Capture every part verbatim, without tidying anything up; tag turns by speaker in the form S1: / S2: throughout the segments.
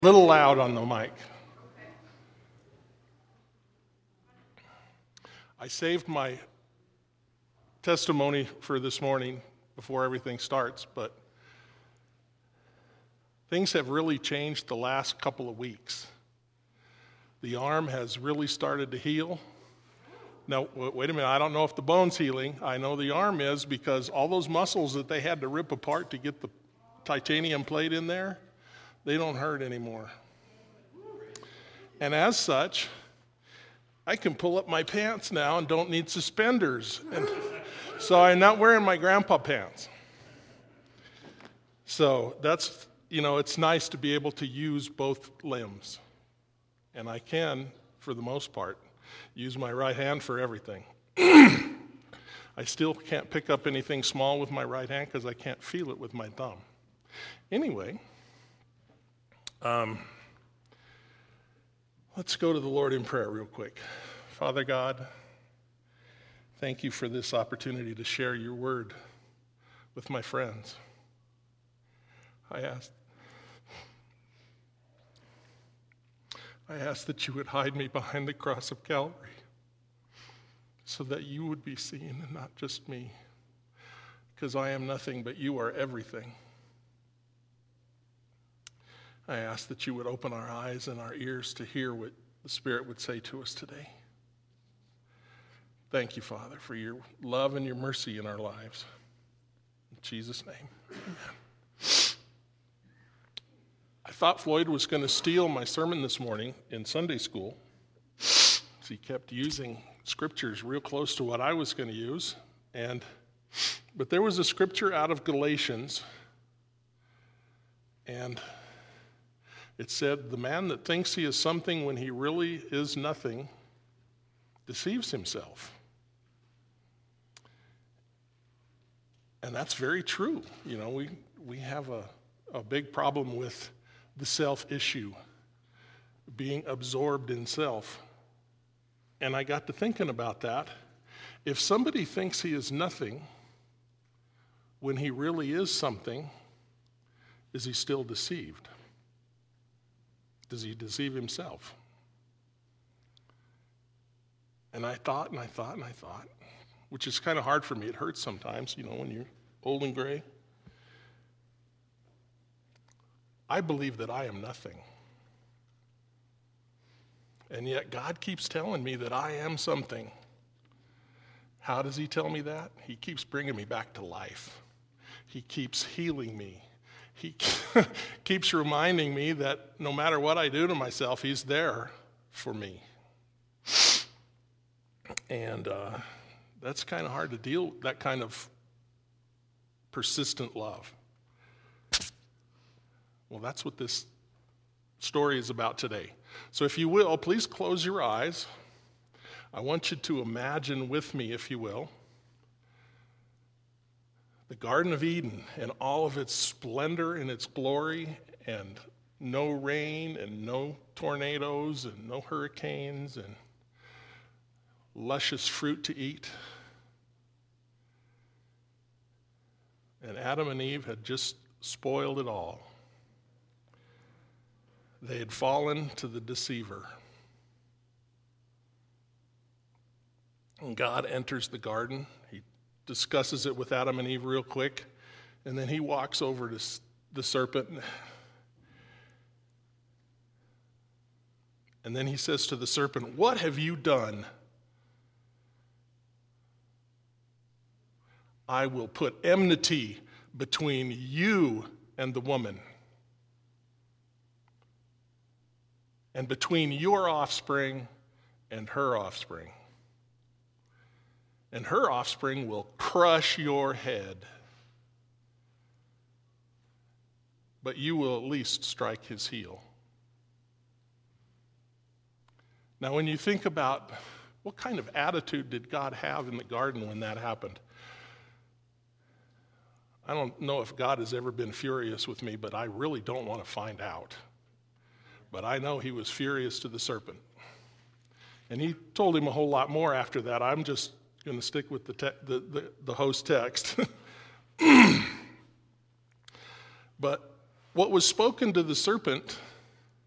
S1: A little loud on the mic. I saved my testimony for this morning before everything starts, but things have really changed the last couple of weeks. The arm has really started to heal. Now, wait a minute, I don't know if the bone's healing. I know the arm is, because all those muscles that they had to rip apart to get the titanium plate in there, they don't hurt anymore. And as such, I can pull up my pants now and don't need suspenders. And so I'm not wearing my grandpa pants. So that's, you know, it's nice to be able to use both limbs. And I can, for the most part, use my right hand for everything. I still can't pick up anything small with my right hand because I can't feel it with my thumb. Anyway, um, let's go to the Lord in prayer real quick. Father God, thank you for this opportunity to share your word with my friends. I ask, I ask that you would hide me behind the cross of Calvary so that you would be seen and not just me, because I am nothing, but you are everything. I ask that you would open our eyes and our ears to hear what the Spirit would say to us today. Thank you, Father, for your love and your mercy in our lives. In Jesus' name, amen. I thought Floyd was going to steal my sermon this morning in Sunday school, because he kept using scriptures real close to what I was going to use. And but there was a scripture out of Galatians, and it said, the man that thinks he is something when he really is nothing deceives himself. And that's very true. You know, we, we have a, a big problem with the self issue, being absorbed in self. And I got to thinking about that. If somebody thinks he is nothing when he really is something, is he still deceived? Does he deceive himself? And I thought and I thought and I thought, which is kind of hard for me. It hurts sometimes, you know, when you're old and gray. I believe that I am nothing. And yet God keeps telling me that I am something. How does he tell me that? He keeps bringing me back to life. He keeps healing me. He keeps reminding me that no matter what I do to myself, he's there for me. And uh, that's kind of hard to deal with, that kind of persistent love. Well, that's what this story is about today. So if you will, please close your eyes. I want you to imagine with me, if you will, the Garden of Eden and all of its splendor and its glory, and no rain and no tornadoes and no hurricanes and luscious fruit to eat. And Adam and Eve had just spoiled it all. They had fallen to the deceiver. And God enters the garden. He discusses it with Adam and Eve real quick, and then he walks over to the serpent, and then he says to the serpent, "What have you done? I will put enmity between you and the woman, and between your offspring and her offspring. And her offspring will crush your head, but you will at least strike his heel." Now, when you think about what kind of attitude did God have in the garden when that happened, I don't know if God has ever been furious with me, but I really don't want to find out. But I know he was furious to the serpent. And he told him a whole lot more after that. I'm just going to stick with the, te- the, the, the host text. But what was spoken to the serpent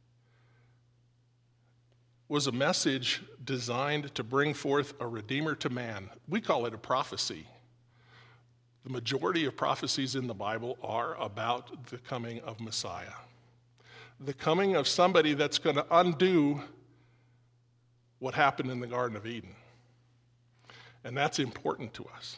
S1: was a message designed to bring forth a Redeemer to man. We call it a prophecy. The majority of prophecies in the Bible are about the coming of Messiah. The coming of somebody that's going to undo what happened in the Garden of Eden. And that's important to us.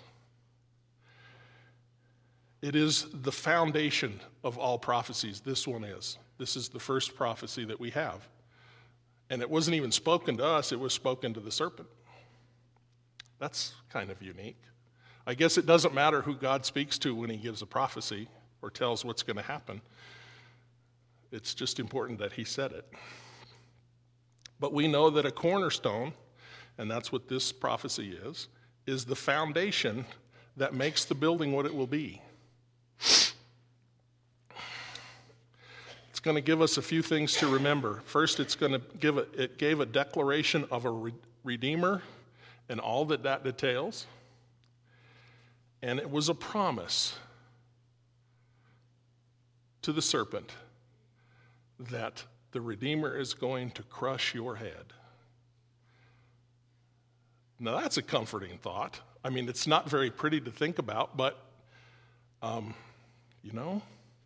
S1: It is the foundation of all prophecies. This one is. This is the first prophecy that we have. And it wasn't even spoken to us, it was spoken to the serpent. That's kind of unique. I guess it doesn't matter who God speaks to when he gives a prophecy or tells what's going to happen. It's just important that he said it. But we know that a cornerstone, and that's what this prophecy is, is the foundation that makes the building what it will be. It's going to give us a few things to remember. First, it's going to give a, it gave a declaration of a re- redeemer and all that that details. And it was a promise to the serpent that the Redeemer is going to crush your head. Now, that's a comforting thought. I mean, it's not very pretty to think about, but, um, you know,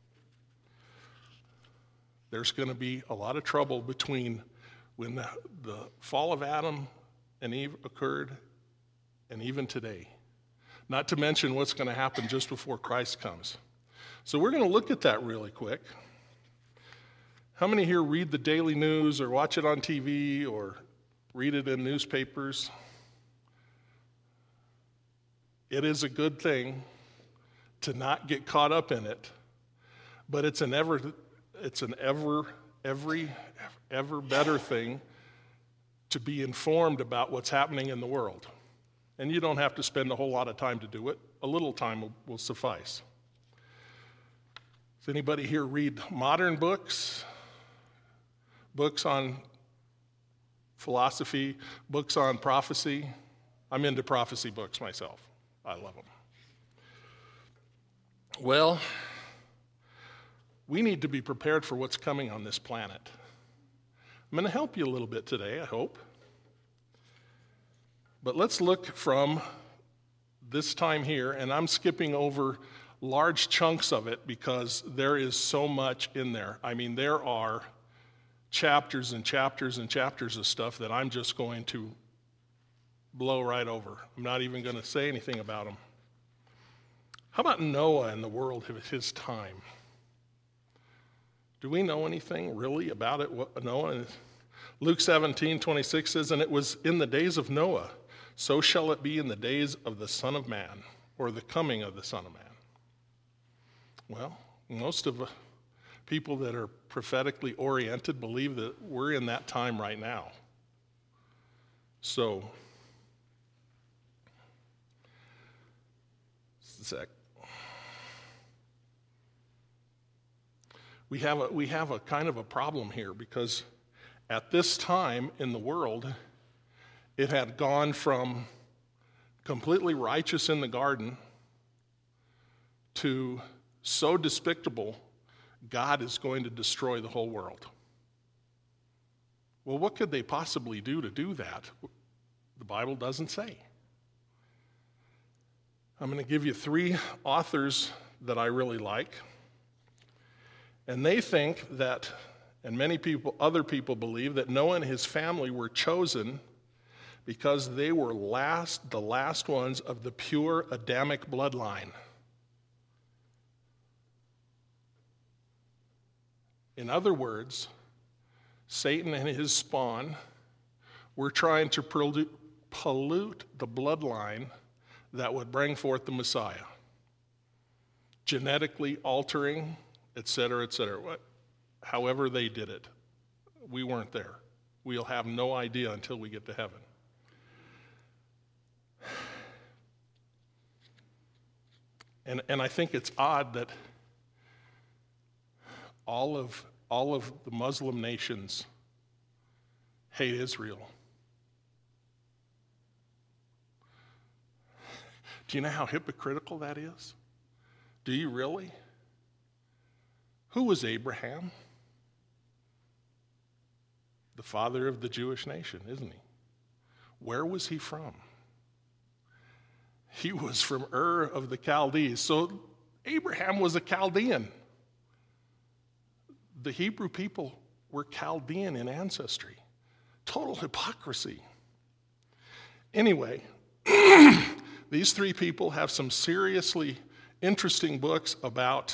S1: there's going to be a lot of trouble between when the, the fall of Adam and Eve occurred and even today. Not to mention what's going to happen just before Christ comes. So we're going to look at that really quick. How many here read the daily news or watch it on T V or read it in newspapers? It is a good thing to not get caught up in it, but it's an ever, it's an ever, every, ever better thing to be informed about what's happening in the world. And you don't have to spend a whole lot of time to do it. A little time will, will suffice. Does anybody here read modern books? Books on philosophy, books on prophecy? I'm into prophecy books myself. I love them. Well, we need to be prepared for what's coming on this planet. I'm going to help you a little bit today, I hope. But let's look from this time here, and I'm skipping over large chunks of it because there is so much in there. I mean, there are chapters and chapters and chapters of stuff that I'm just going to blow right over. I'm not even going to say anything about them. How about Noah and the world of his time? Do we know anything really about it? What Noah? Luke seventeen twenty-six says, "And it was in the days of Noah, so shall it be in the days of the Son of Man," or the coming of the Son of Man. Well, most of the people that are prophetically oriented believe that we're in that time right now. So, just a sec. We have a, we have a kind of a problem here because at this time in the world, it had gone from completely righteous in the garden to so despicable, God is going to destroy the whole world. Well, what could they possibly do to do that? The Bible doesn't say. I'm going to give you three authors that I really like. And they think that, and many people, other people believe that Noah and his family were chosen because they were last, the last ones of the pure Adamic bloodline. In other words, Satan and his spawn were trying to pollute the bloodline that would bring forth the Messiah, genetically altering, et cetera, et cetera. What, however they did it. We weren't there. We'll have no idea until we get to heaven. And, and I think it's odd that all of, all of the Muslim nations hate Israel. Do you know how hypocritical that is? Do you really? Who was Abraham? the father of the Jewish nation, isn't he? Where was he from? He was from Ur of the Chaldees. So Abraham was a Chaldean. The Hebrew people were Chaldean in ancestry. Total hypocrisy. Anyway, these three people have some seriously interesting books about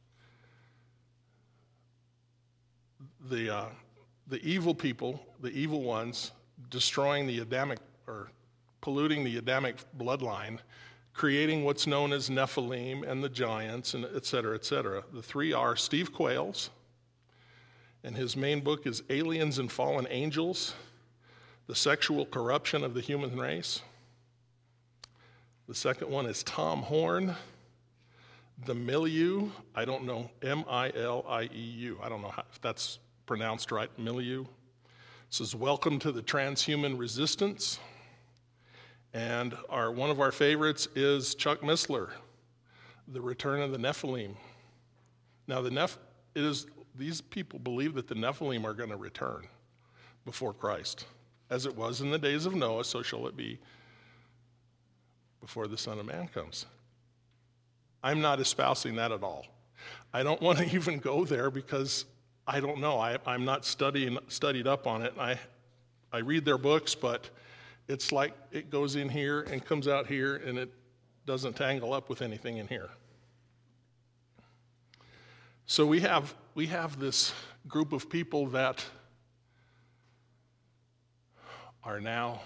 S1: the uh, the evil people, the evil ones, destroying the Adamic or polluting the Adamic bloodline, creating what's known as Nephilim and the giants, and et cetera, et cetera. The three are Steve Quayle's, and his main book is Aliens and Fallen Angels, The Sexual Corruption of the Human Race. The second one is Tom Horn, The Milieu. I don't know, M I L I E U. I don't know how, if that's pronounced right, Milieu. It says, Welcome to the Transhuman Resistance. And our one of our favorites is Chuck Missler, The Return of the Nephilim. Now, the Neph- it is these people believe that the Nephilim are going to return before Christ. As it was in the days of Noah, so shall it be before the Son of Man comes. I'm not espousing that at all. I don't want to even go there because I don't know. I, I'm not studying studied up on it. I I read their books, but it's like it goes in here and comes out here, and it doesn't tangle up with anything in here. So we have we have this group of people that are now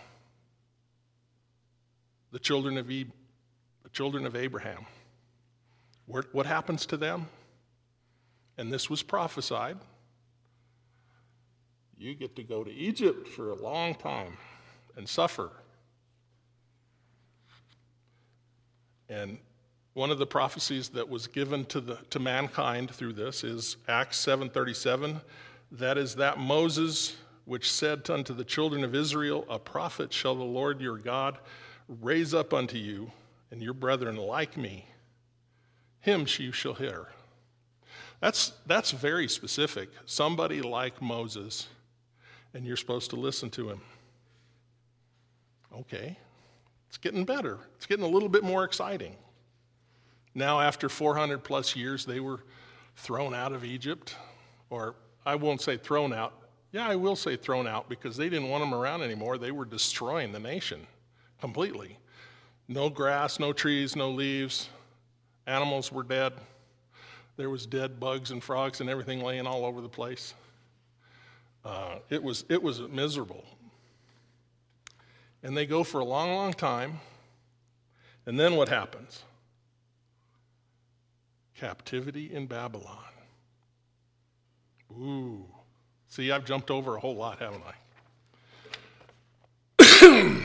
S1: the children of Eve, the children of Abraham. What, what happens to them? And this was prophesied. You get to go to Egypt for a long time and suffer. And one of the prophecies that was given to the to mankind through this is Acts seven thirty-seven. That is that Moses which said unto the children of Israel, A prophet shall the Lord your God raise up unto you, and your brethren like me. Him you shall hear. That's that's very specific. Somebody like Moses, and you're supposed to listen to him. Okay, it's getting better. It's getting a little bit more exciting. Now, after four hundred plus years, they were thrown out of Egypt, or I won't say thrown out. Yeah, I will say thrown out because they didn't want them around anymore. They were destroying the nation completely. No grass, no trees, no leaves. Animals were dead. There was dead bugs and frogs and everything laying all over the place. Uh, it was it was miserable. And they go for a long, long time. And then what happens? Captivity in Babylon. Ooh. See, I've jumped over a whole lot, haven't I?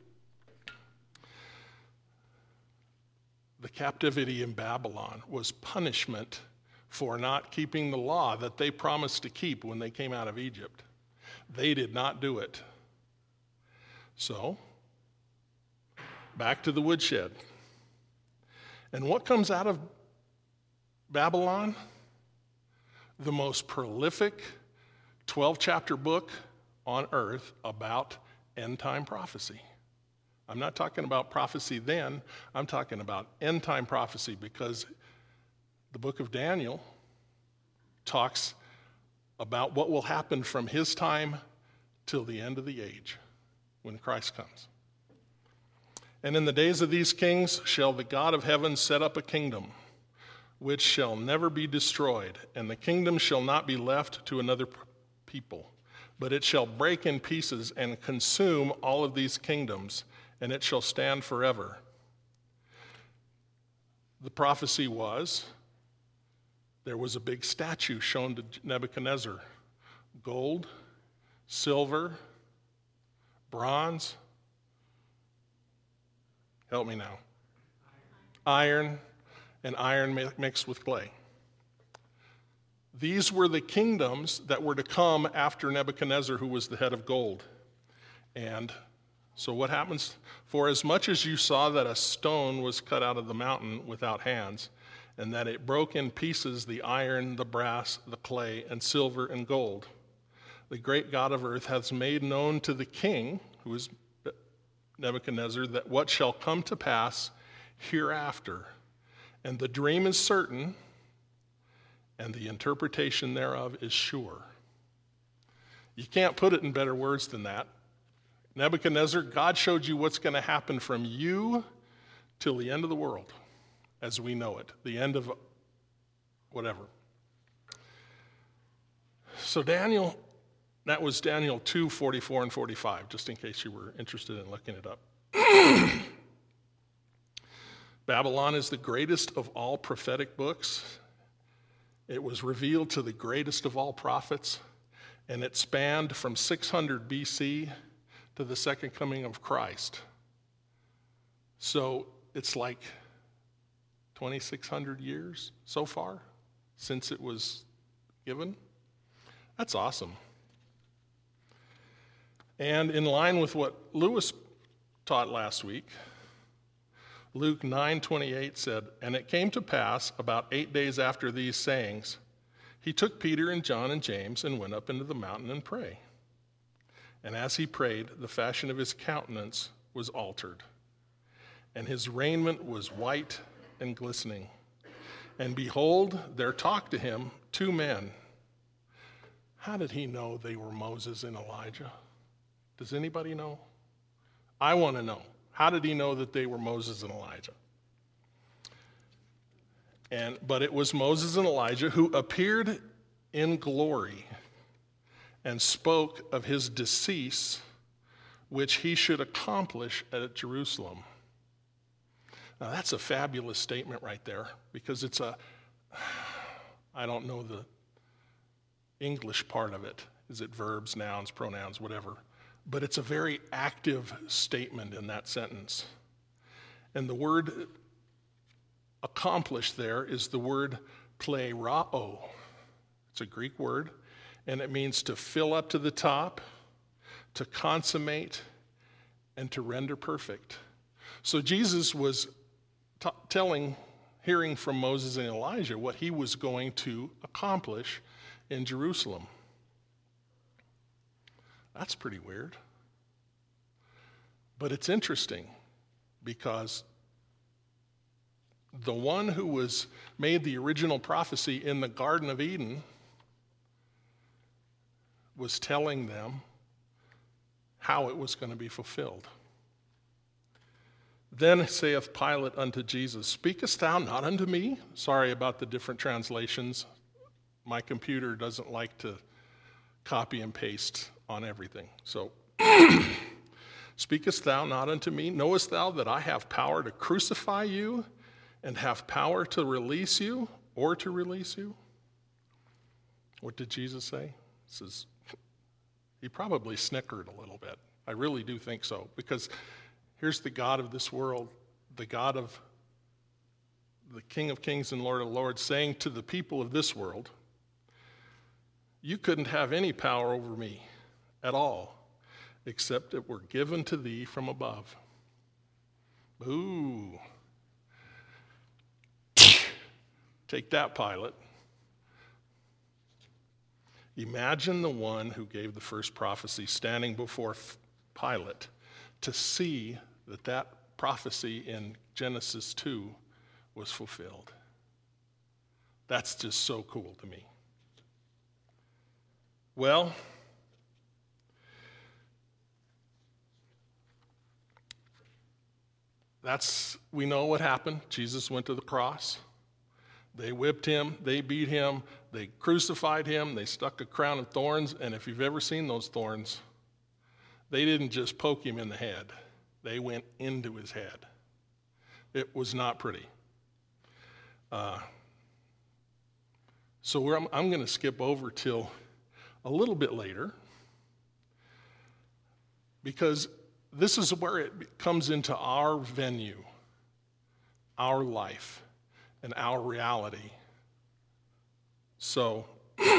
S1: The captivity in Babylon was punishment for not keeping the law that they promised to keep when they came out of Egypt. They did not do it. So, back to the woodshed. And what comes out of Babylon? The most prolific twelve-chapter book on earth about end-time prophecy. I'm not talking about prophecy then. I'm talking about end-time prophecy because the book of Daniel talks about what will happen from his time till the end of the age when Christ comes. And in the days of these kings shall the God of heaven set up a kingdom which shall never be destroyed, and the kingdom shall not be left to another people, but it shall break in pieces and consume all of these kingdoms, and it shall stand forever. The prophecy was, there was a big statue shown to Nebuchadnezzar. Gold, silver, bronze, help me now, iron, and iron mixed with clay. These were the kingdoms that were to come after Nebuchadnezzar, who was the head of gold. And so what happens? For as much as you saw that a stone was cut out of the mountain without hands, and that it broke in pieces the iron, the brass, the clay, and silver and gold, the great God of earth, has made known to the king, who is Nebuchadnezzar, that what shall come to pass hereafter. And the dream is certain, and the interpretation thereof is sure. You can't put it in better words than that. Nebuchadnezzar, God showed you what's going to happen from you till the end of the world as we know it, the end of whatever. So Daniel, that was Daniel two, forty-four and forty-five, just in case you were interested in looking it up. Babylon is the greatest of all prophetic books. It was revealed to the greatest of all prophets, and it spanned from six hundred B C to the second coming of Christ. So it's like twenty-six hundred years so far since it was given. That's awesome. And in line with what Lewis taught last week, Luke nine twenty-eight said, "And it came to pass about eight days after these sayings, he took Peter and John and James and went up into the mountain and prayed. And as he prayed, the fashion of his countenance was altered, and his raiment was white and glistening. And behold, there talked to him two men." How did he know they were Moses and Elijah? Does anybody know? I want to know. How did he know that they were Moses and Elijah? And but it was Moses and Elijah who appeared in glory and spoke of his decease, which he should accomplish at Jerusalem. Now that's a fabulous statement right there, because it's a, I don't know the English part of it. Is it verbs, nouns, pronouns, whatever? But it's a very active statement in that sentence. And the word accomplished there is the word plerao. It's a Greek word, and it means to fill up to the top, to consummate, and to render perfect. So Jesus was t- telling, hearing from Moses and Elijah what he was going to accomplish in Jerusalem. That's pretty weird. But it's interesting because the one who was made the original prophecy in the Garden of Eden was telling them how it was going to be fulfilled. Then saith Pilate unto Jesus, "Speakest thou not unto me?" Sorry about the different translations. My computer doesn't like to copy and paste on everything. So, "Speakest thou not unto me? Knowest thou that I have power to crucify you and have power to release you or to release you?" What did Jesus say? He says, he probably snickered a little bit. I really do think so, because here's the God of this world, the God of the King of Kings and Lord of Lords, saying to the people of this world, "You couldn't have any power over me at all, except it were given to thee from above." Ooh. Take that, Pilate. Imagine the one who gave the first prophecy standing before Pilate to see that that prophecy in Genesis two was fulfilled. That's just so cool to me. Well, that's, we know what happened. Jesus went to the cross. They whipped him, they beat him, they crucified him, they stuck a crown of thorns, and if you've ever seen those thorns, they didn't just poke him in the head. They went into his head. It was not pretty. Uh, so we're, I'm, I'm going to skip over till a little bit later, because this is where it comes into our venue, our life, and our reality. So,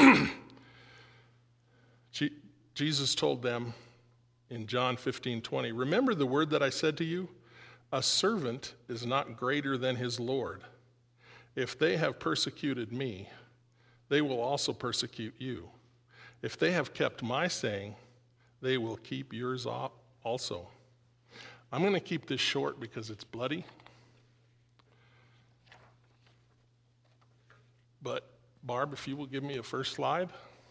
S1: Jesus told them in John fifteen twenty, "Remember the word that I said to you? A servant is not greater than his Lord. If they have persecuted me, they will also persecute you. If they have kept my saying, they will keep yours also. I'm going to keep this short because it's bloody. But Barb, if you will give me a first slide.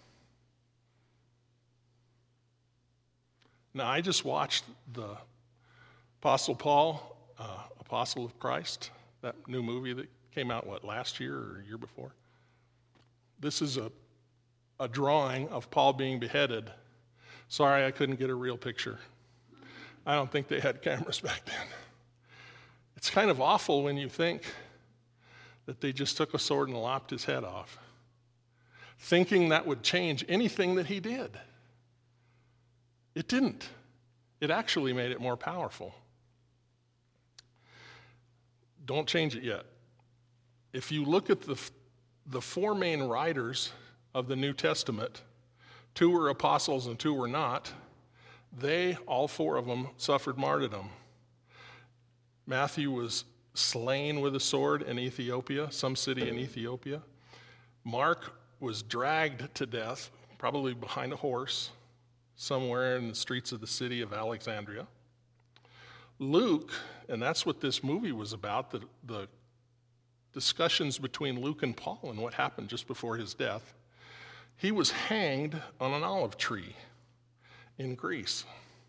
S1: Now, I just watched the Apostle Paul, uh, Apostle of Christ, that new movie that came out, what, last year or a year before? This is a, a drawing of Paul being beheaded. Sorry, I couldn't get a real picture. I don't think they had cameras back then. It's kind of awful when you think that they just took a sword and lopped his head off, thinking that would change anything that he did. It didn't. It actually made it more powerful. Don't change it yet. If you look at the, the four main writers of the New Testament, two were apostles and two were not, they, all four of them, suffered martyrdom. Matthew was slain with a sword in Ethiopia, some city in Ethiopia. Mark was dragged to death, probably behind a horse, somewhere in the streets of the city of Alexandria. Luke, and that's what this movie was about, the, the discussions between Luke and Paul and what happened just before his death. He was hanged on an olive tree in Greece.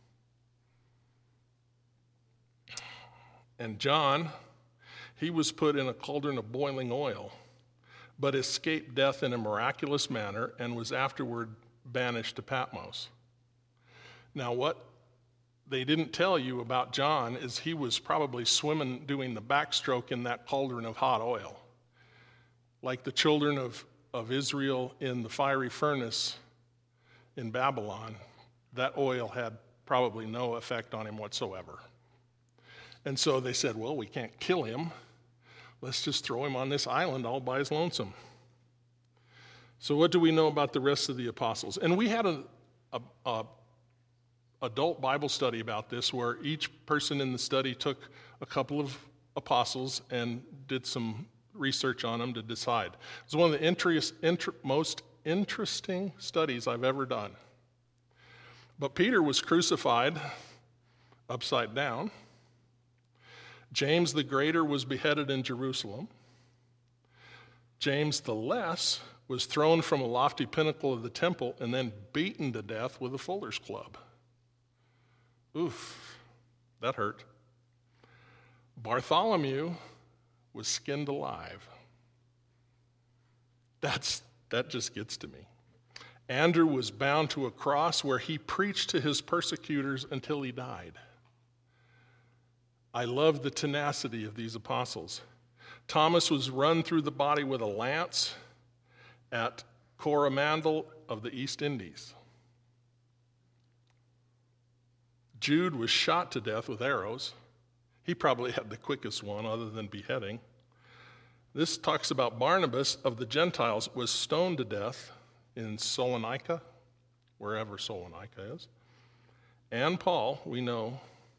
S1: And John, he was put in a cauldron of boiling oil, but escaped death in a miraculous manner and was afterward banished to Patmos. Now, what they didn't tell you about John is he was probably swimming, doing the backstroke in that cauldron of hot oil. Like the children of, of Israel in the fiery furnace in Babylon, that oil had probably no effect on him whatsoever. And so they said, well, we can't kill him. Let's just throw him on this island all by his lonesome. So what do we know about the rest of the apostles? And we had a, a, a adult Bible study about this where each person in the study took a couple of apostles and did some research on them to decide. It was one of the interest, inter, most interesting studies I've ever done. But Peter was crucified upside down. James the Greater was beheaded in Jerusalem. James the Less was thrown from a lofty pinnacle of the temple and then beaten to death with a fuller's club. Oof, that hurt. Bartholomew was skinned alive. That's, that just gets to me. Andrew was bound to a cross where he preached to his persecutors until he died. I love the tenacity of these apostles. Thomas was run through the body with a lance at Coromandel of the East Indies. Jude was shot to death with arrows. He probably had the quickest one other than beheading. This talks about Barnabas of the Gentiles was stoned to death in Salonika, wherever Salonika is. And Paul, we know,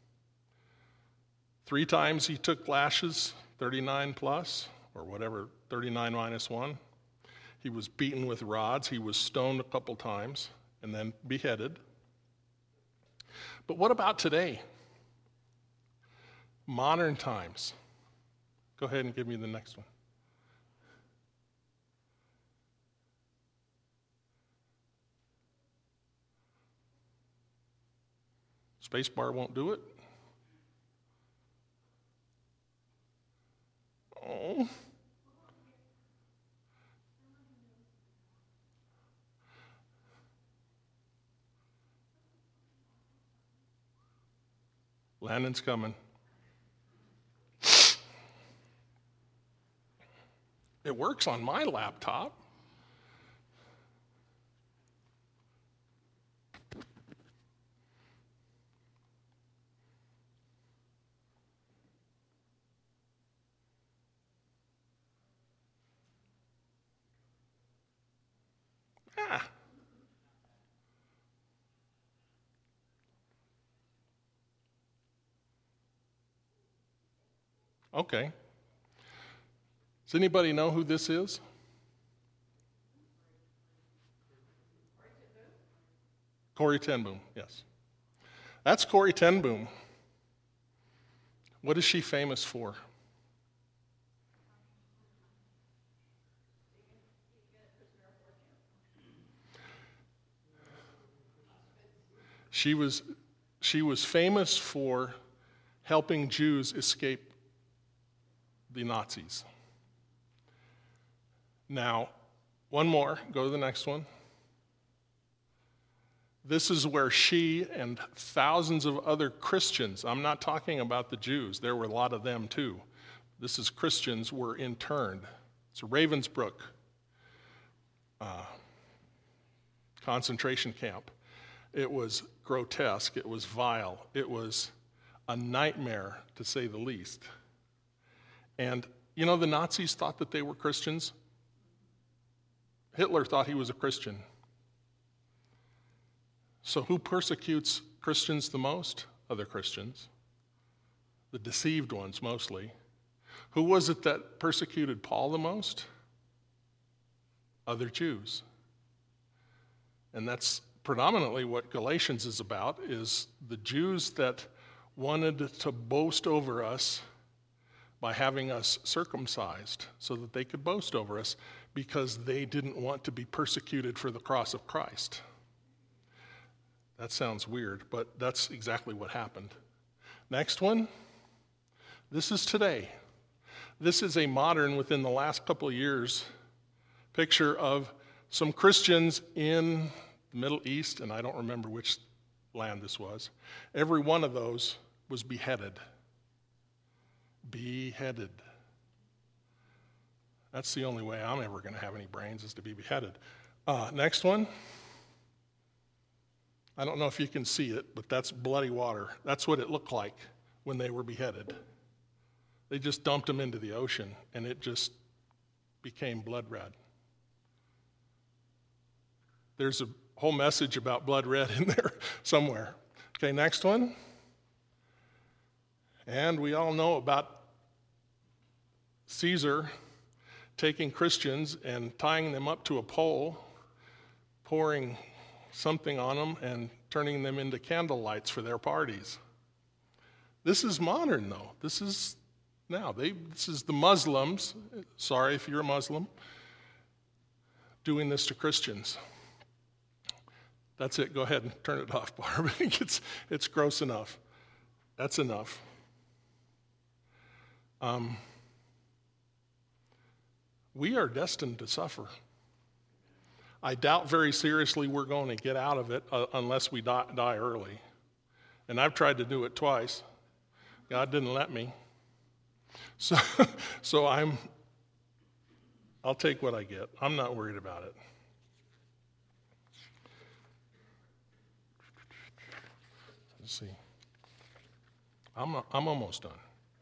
S1: three times he took lashes, thirty-nine plus, or whatever, thirty-nine minus one. He was beaten with rods. He was stoned a couple times and then beheaded. But what about today? Modern times. Go ahead and give me the next one. Spacebar won't do it. Oh. Landon's coming. It works on my laptop. Ah. Okay. Does anybody know who this is? Corrie ten Boom, yes. That's Corrie ten Boom. What is she famous for? She was, she was famous for helping Jews escape the Nazis. Now, one more, go to the next one. This is where she and thousands of other Christians, I'm not talking about the Jews, there were a lot of them too. This is Christians were interned. It's a Ravensbrück uh, concentration camp. It was grotesque, it was vile, it was a nightmare to say the least. And you know, the Nazis thought that they were Christians. Hitler thought he was a Christian. So who persecutes Christians the most? Other Christians. The deceived ones mostly. Who was it that persecuted Paul the most? Other Jews. And that's predominantly what Galatians is about, is the Jews that wanted to boast over us by having us circumcised so that they could boast over us because they didn't want to be persecuted for the cross of Christ. That sounds weird, but that's exactly what happened. Next one. This is today. This is a modern, within the last couple of years, picture of some Christians in the Middle East, and I don't remember which land this was. Every one of those was beheaded. Beheaded. That's the only way I'm ever going to have any brains, is to be beheaded. Uh, next one. I don't know if you can see it, but that's bloody water. That's what it looked like when they were beheaded. They just dumped them into the ocean, and it just became blood red. There's a whole message about blood red in there somewhere. Okay, next one. And we all know about Caesar taking Christians and tying them up to a pole, pouring something on them and turning them into candle lights for their parties. This is modern, though. This is now. They, this is the Muslims, sorry if you're a Muslim, doing this to Christians. That's it. Go ahead and turn it off, Barb. it's, it's gross enough. That's enough. Um, we are destined to suffer. I doubt very seriously we're going to get out of it uh, unless we die, die early. And I've tried to do it twice. God didn't let me. So, so I'm, I'll take what I get. I'm not worried about it. Let's see. I'm, I'm almost done.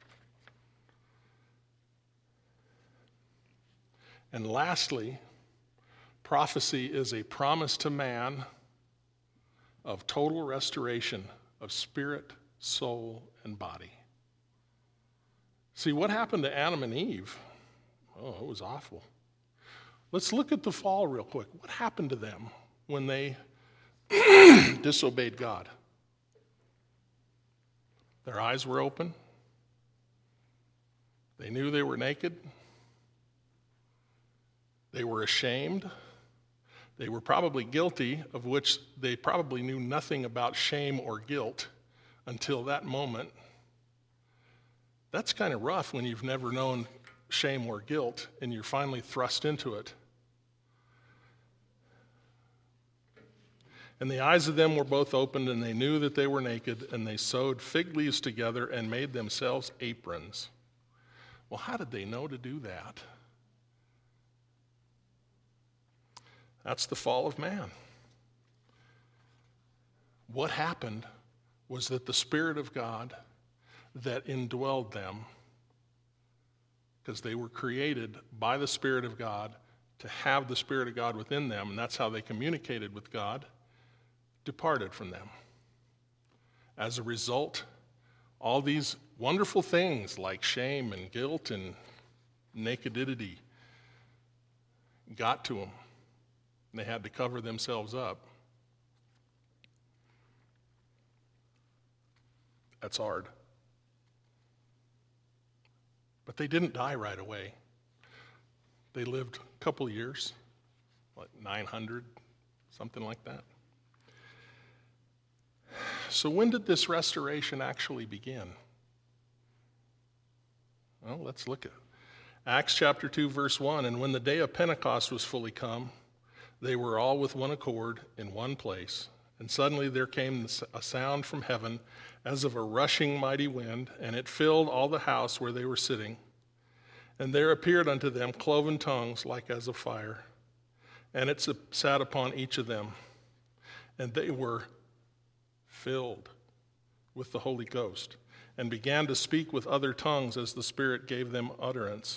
S1: And lastly, prophecy is a promise to man of total restoration of spirit, soul, and body. See, what happened to Adam and Eve? Oh, it was awful. Let's look at the fall real quick. What happened to them when they disobeyed God? Their eyes were open. They knew they were naked. They were ashamed. They were probably guilty, of which they probably knew nothing about shame or guilt until that moment. That's kind of rough when you've never known shame or guilt and you're finally thrust into it. And the eyes of them were both opened, and they knew that they were naked, and they sewed fig leaves together and made themselves aprons. Well, how did they know to do that? That's the fall of man. What happened was that the Spirit of God that indwelled them, because they were created by the Spirit of God to have the Spirit of God within them, and that's how they communicated with God, departed from them. As a result, all these wonderful things like shame and guilt and nakedity got to them. They had to cover themselves up. That's hard. But they didn't die right away. They lived a couple of years, like nine hundred, something like that. So when did this restoration actually begin? Well, let's look at it. Acts chapter two, verse one, and when the day of Pentecost was fully come, they were all with one accord in one place. And suddenly there came a sound from heaven as of a rushing mighty wind, and it filled all the house where they were sitting. And there appeared unto them cloven tongues like as of fire, and it sat upon each of them. And they were filled with the Holy Ghost, and began to speak with other tongues as the Spirit gave them utterance.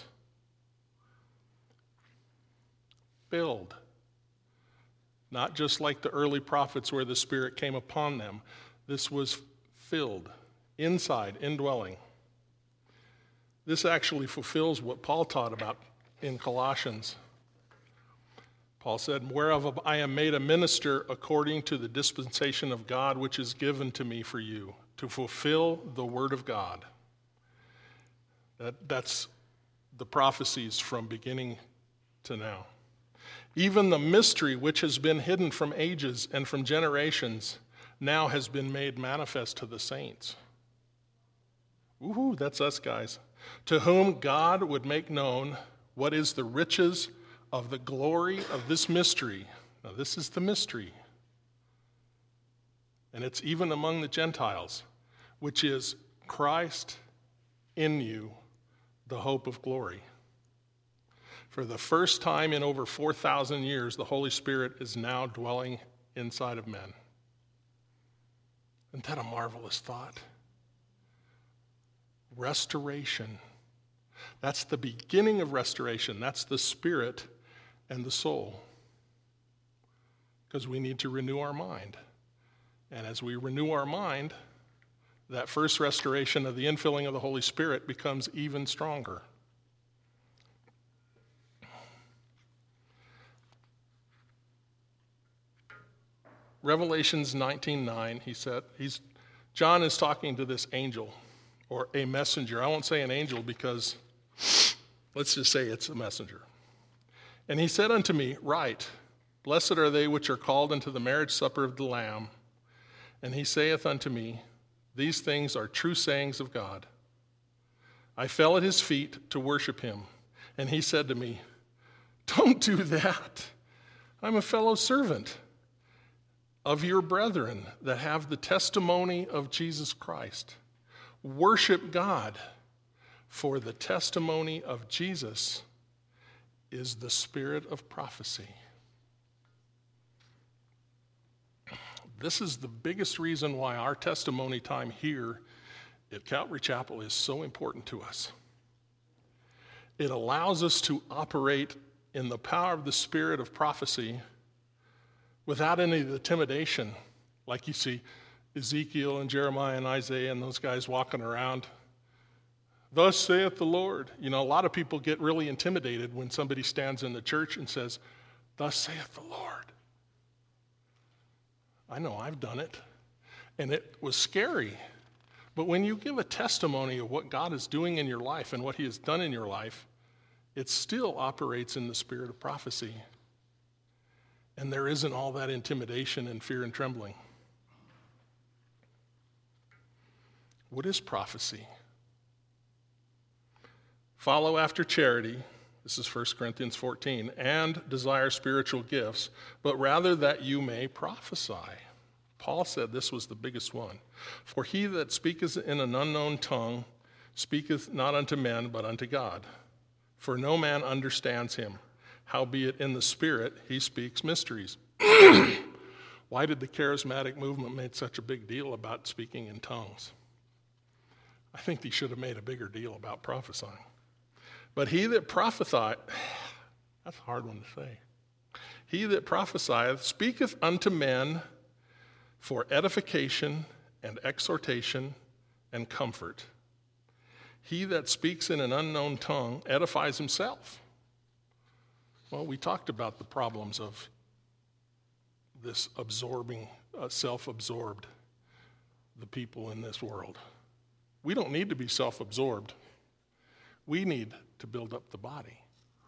S1: Filled. Not just like the early prophets where the Spirit came upon them. This was filled, inside, indwelling. This actually fulfills what Paul taught about in Colossians. Paul said, whereof I am made a minister according to the dispensation of God, which is given to me for you, to fulfill the word of God. That, that's the prophecies from beginning to now. Even the mystery which has been hidden from ages and from generations now has been made manifest to the saints. Woohoo, that's us guys. To whom God would make known what is the riches of the glory of this mystery. Now this is the mystery. And it's even among the Gentiles, which is Christ in you, the hope of glory. For the first time in over four thousand years, the Holy Spirit is now dwelling inside of men. Isn't that a marvelous thought? Restoration. That's the beginning of restoration. That's the spirit and the soul. Because we need to renew our mind. And as we renew our mind, that first restoration of the infilling of the Holy Spirit becomes even stronger. Revelations nineteen nine, he said, he's, John is talking to this angel, or a messenger. I won't say an angel because let's just say it's a messenger. And he said unto me, write, blessed are they which are called unto the marriage supper of the Lamb. And he saith unto me, these things are true sayings of God. I fell at his feet to worship him. And he said to me, don't do that. I'm a fellow servant of your brethren that have the testimony of Jesus Christ. Worship God, for the testimony of Jesus is the spirit of prophecy. This is the biggest reason why our testimony time here at Calvary Chapel is so important to us. It allows us to operate in the power of the spirit of prophecy without any of the intimidation, like you see Ezekiel and Jeremiah and Isaiah and those guys walking around. Thus saith the Lord. You know, a lot of people get really intimidated when somebody stands in the church and says, thus saith the Lord. I know, I've done it. And it was scary. But when you give a testimony of what God is doing in your life and what he has done in your life, it still operates in the spirit of prophecy. And there isn't all that intimidation and fear and trembling. What is prophecy? Follow after charity, this is First Corinthians fourteen, and desire spiritual gifts, but rather that you may prophesy. Paul said this was the biggest one. For he that speaketh in an unknown tongue speaketh not unto men, but unto God. For no man understands him. Howbeit in the Spirit he speaks mysteries. Why did the charismatic movement make such a big deal about speaking in tongues? I think they should have made a bigger deal about prophesying. But he that prophesieth, that's a hard one to say. He that prophesieth speaketh unto men for edification and exhortation and comfort. He that speaks in an unknown tongue edifies himself. Well, we talked about the problems of this absorbing, uh, self-absorbed, the people in this world. We don't need to be self-absorbed. We need to build up the body.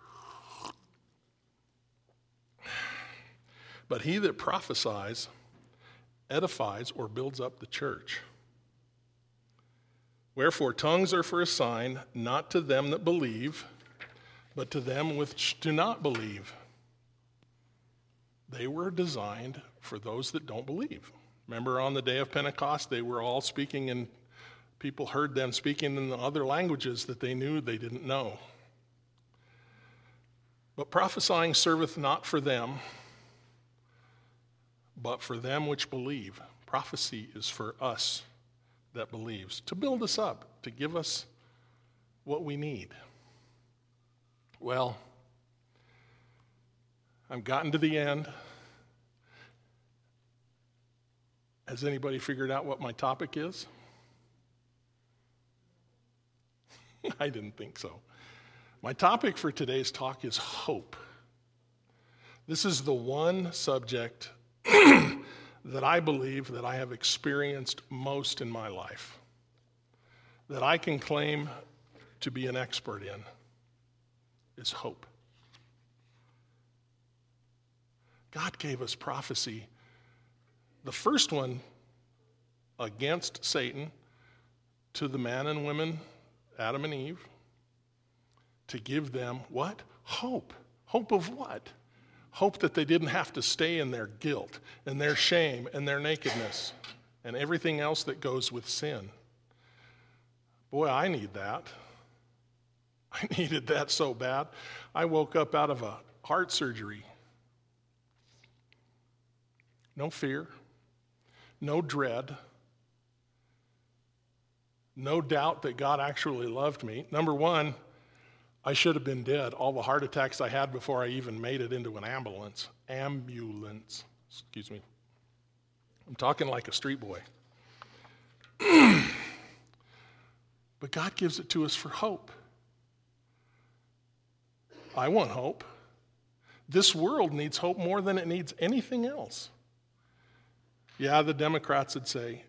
S1: But he that prophesies edifies or builds up the church. Wherefore tongues are for a sign, not to them that believe, but to them which do not believe. They were designed for those that don't believe. Remember on the day of Pentecost, they were all speaking and people heard them speaking in the other languages that they knew they didn't know. But prophesying serveth not for them, but for them which believe. Prophecy is for us that believes, to build us up, to give us what we need. Well, I've gotten to the end. Has anybody figured out what my topic is? I didn't think so. My topic for today's talk is hope. This is the one subject that I believe that I have experienced most in my life, that I can claim to be an expert in, is hope. God gave us prophecy. The first one against Satan to the man and women, Adam and Eve, to give them what? Hope. Hope of what? Hope that they didn't have to stay in their guilt and their shame and their nakedness and everything else that goes with sin. Boy, I need that. I needed that so bad. I woke up out of a heart surgery. No fear, no dread, no doubt that God actually loved me. Number one, I should have been dead. All the heart attacks I had before I even made it into an ambulance. Ambulance. Excuse me. I'm talking like a street boy. But God gives it to us for hope. I want hope. This world needs hope more than it needs anything else. Yeah, the Democrats would say,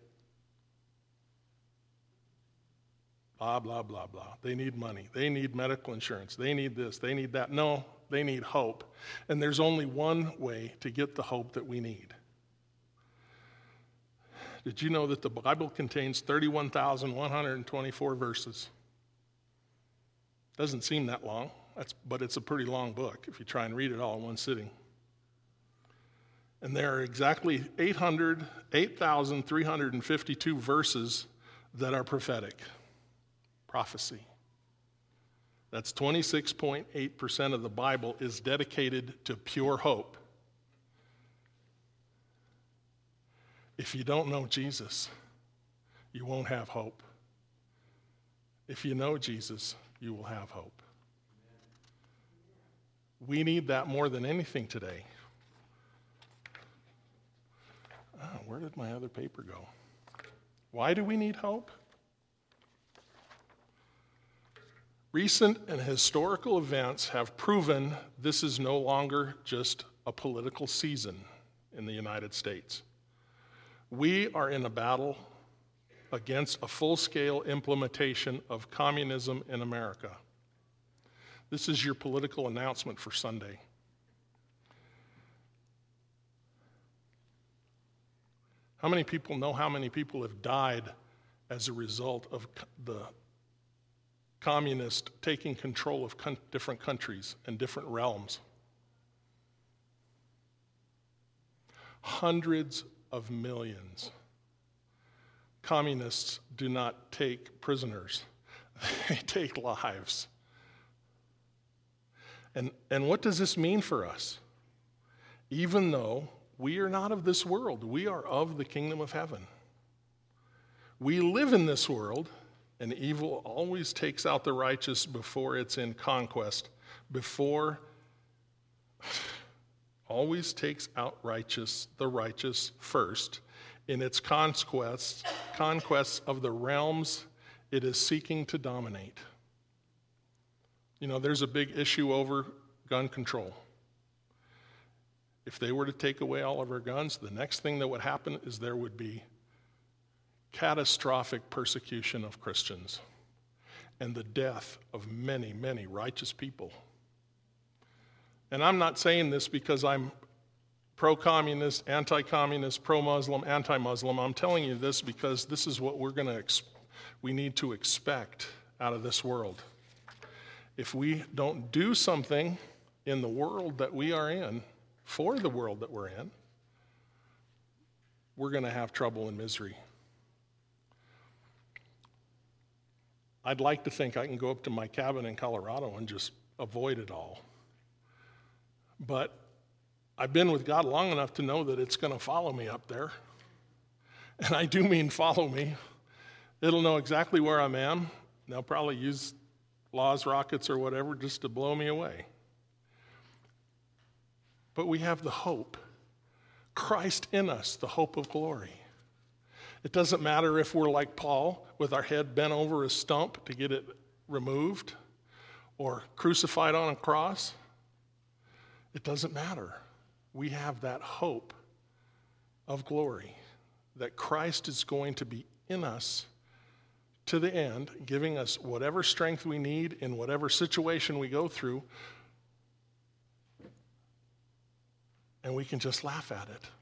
S1: blah, blah, blah, blah. They need money. They need medical insurance. They need this. They need that. No, they need hope. And there's only one way to get the hope that we need. Did you know that the Bible contains thirty-one thousand one hundred twenty-four verses? Doesn't seem that long, that's, but it's a pretty long book if you try and read it all in one sitting. And there are exactly eight thousand three hundred fifty-two verses that are prophetic. Prophecy. That's twenty-six point eight percent of the Bible is dedicated to pure hope. If you don't know Jesus, you won't have hope. If you know Jesus, you will have hope. We need that more than anything today. Oh, where did my other paper go? Why do we need hope? Recent and historical events have proven this is no longer just a political season in the United States. We are in a battle against a full-scale implementation of communism in America. This is your political announcement for Sunday. How many people know how many people have died as a result of the communists taking control of con- different countries and different realms? Hundreds of millions. Communists do not take prisoners. They take lives. And, and what does this mean for us? Even though we are not of this world, we are of the kingdom of heaven. We live in this world, and evil always takes out the righteous before it's in conquest, before, always takes out righteous, the righteous first, in its conquests, conquests of the realms it is seeking to dominate. You know, there's a big issue over gun control. If they were to take away all of our guns, the next thing that would happen is there would be catastrophic persecution of Christians and the death of many, many righteous people. And I'm not saying this because I'm pro-communist, anti-communist, pro-Muslim, anti-Muslim. I'm telling you this because this is what we're going to ex- we need to expect out of this world. If we don't do something in the world that we are in, for the world that we're in, we're going to have trouble and misery. I'd like to think I can go up to my cabin in Colorado and just avoid it all. But I've been with God long enough to know that it's going to follow me up there. And I do mean follow me. It'll know exactly where I'm at. They'll probably use Laws rockets or whatever just to blow me away. But we have the hope. Christ in us, the hope of glory. It doesn't matter if we're like Paul, with our head bent over a stump to get it removed, or crucified on a cross. It doesn't matter. We have that hope of glory, that Christ is going to be in us to the end, giving us whatever strength we need in whatever situation we go through, and we can just laugh at it.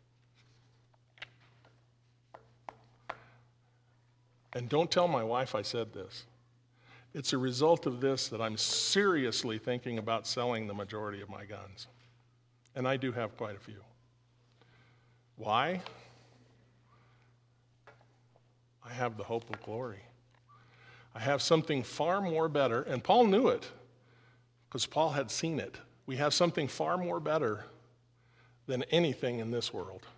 S1: And don't tell my wife I said this. It's a result of this that I'm seriously thinking about selling the majority of my guns. And I do have quite a few. Why? I have the hope of glory. I have something far more better, and Paul knew it, because Paul had seen it. We have something far more better than anything in this world.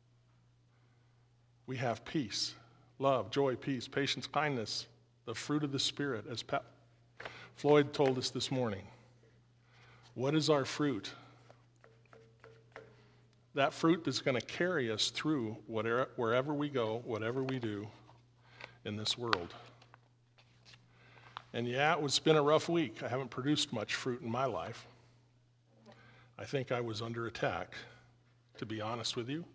S1: We have peace, love, joy, peace, patience, kindness, the fruit of the Spirit, as Pat Floyd told us this morning. What is our fruit? That fruit that's going to carry us through whatever, wherever we go, whatever we do in this world. And yeah, it's been a rough week. I haven't produced much fruit in my life. I think I was under attack, to be honest with you.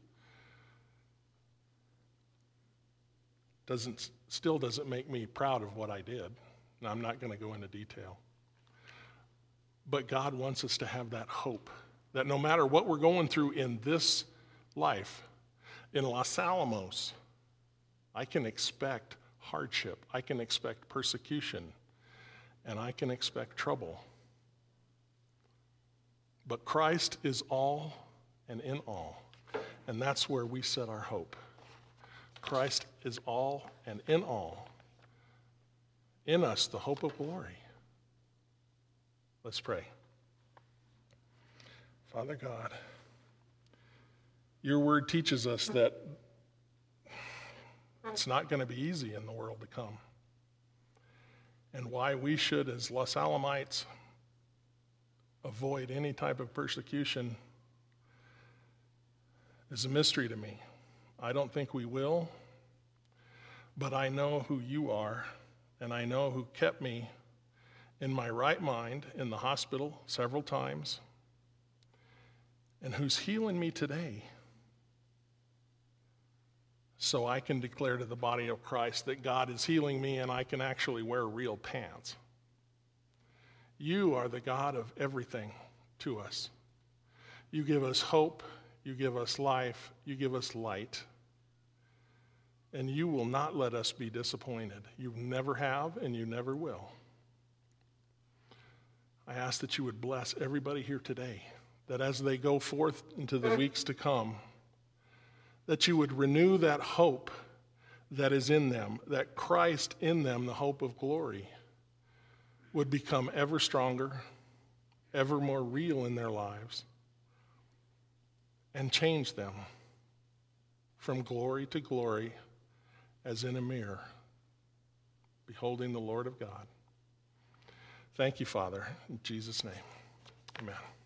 S1: Doesn't, still doesn't make me proud of what I did. And I'm not going to go into detail. But God wants us to have that hope, that no matter what we're going through in this life, in Los Alamos, I can expect hardship, I can expect persecution, and I can expect trouble. But Christ is all and in all, and that's where we set our hope. Christ is all and in all. In us, the hope of glory. Let's pray. Father God, your word teaches us that it's not going to be easy in the world to come. And why we should, as Los Alamites, avoid any type of persecution is a mystery to me. I don't think we will, but I know who you are, and I know who kept me in my right mind in the hospital several times, and who's healing me today, so I can declare to the body of Christ that God is healing me and I can actually wear real pants. You are the God of everything to us. You give us hope, you give us life, you give us light, and you will not let us be disappointed. You never have and you never will. I ask that you would bless everybody here today, that as they go forth into the weeks to come, that you would renew that hope that is in them, that Christ in them, the hope of glory, would become ever stronger, ever more real in their lives, and change them from glory to glory as in a mirror, beholding the Lord of God. Thank you, Father, in Jesus' name, amen.